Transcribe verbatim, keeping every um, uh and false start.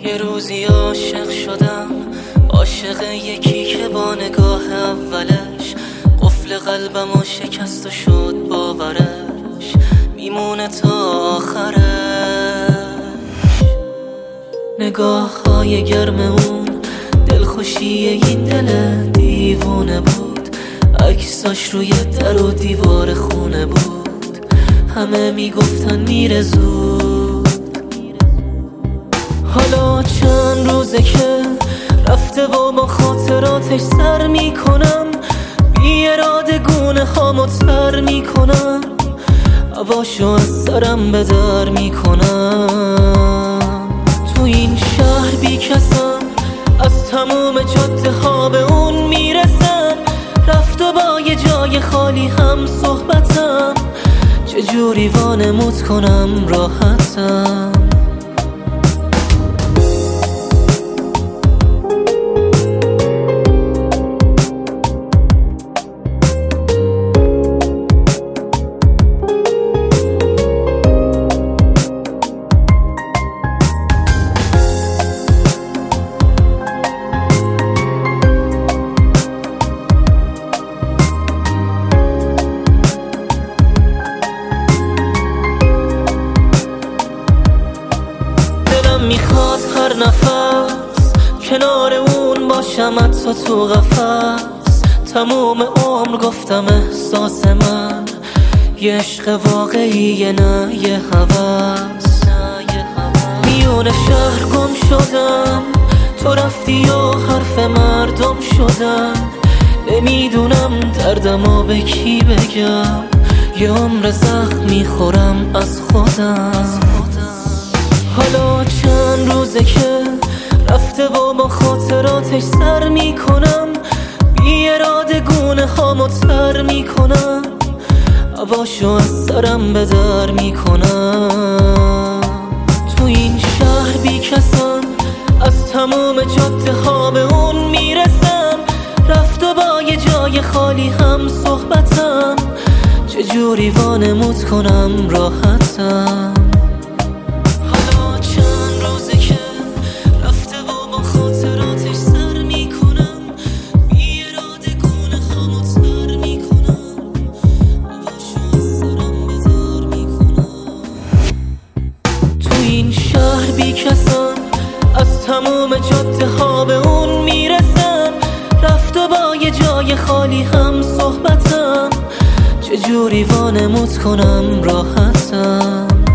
یه روزی عاشق شدم، عاشق یکی که با نگاه اولش قفل قلبمو شکست و شد باورش میمونه تا آخرش. نگاه های گرم اون دلخوشی این دل دیوونه بود، عکساش روی در و دیوار خونه بود، همه میگفتن میره زود. حالا چند روزه که رفته و با خاطراتش سر میکنم، بی اراده گونه هامو تر میکنم، هواشو از سرم به در میکنم. تو این شهر بی کسم، از تموم جاده ها به اون میرسم، رفت و با یه جای خالی هم صحبتم، چجوری وانمود کنم راحتم. میخواد هر نفس کنار اون باشم، حتی تو قفس. تموم عمر گفتم احساس من یه عشق واقعیه، نه یه هوس. میون شهر گم شدم، تو رفتی و حرف مردم شدم، نمیدونم دردمو به کی بگم، یه عمر زخم میخورم از خودم. حالا چند روزه که رفته و با خاطراتش سر میکنم، بی اراده گونه هامو تر میکنم، هواشو از سرم به در میکنم. تو این شهر بی کسم، از تموم جاده ها به اون میرسم، رفت و با یه جای خالی هم صحبتم، چجوری وانمود کنم راحتم. این شهر بی کسم، از تموم جاده ها به اون میرسم، رفت و با یه جای خالی هم صحبتم، چجوری وانمود کنم راحتم.